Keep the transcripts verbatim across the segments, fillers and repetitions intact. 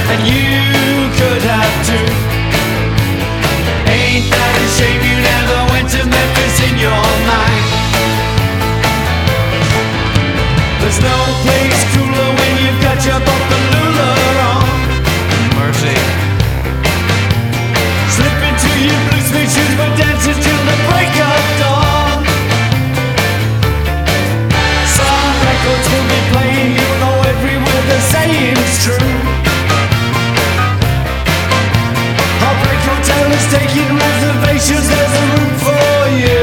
and you could have too. Ain't that a shame you never went to Memphis in your mind? There's no place cooler when you've got your Bopalula on. Mercy. Slip into your blue suede shoes but dance until the break of dawn. Some records will be playing, you know every word they're saying's true. Heartbreak Hotel is taking reservations, there's a room for you.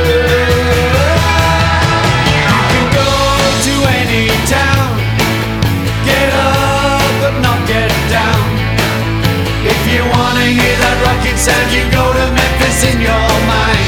You can go to any town, get up but not get down. If you wanna hear that rockin' sound, you go to Memphis in your mind.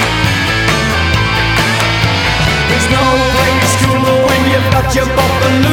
There's no place cooler when you've got your Bopalula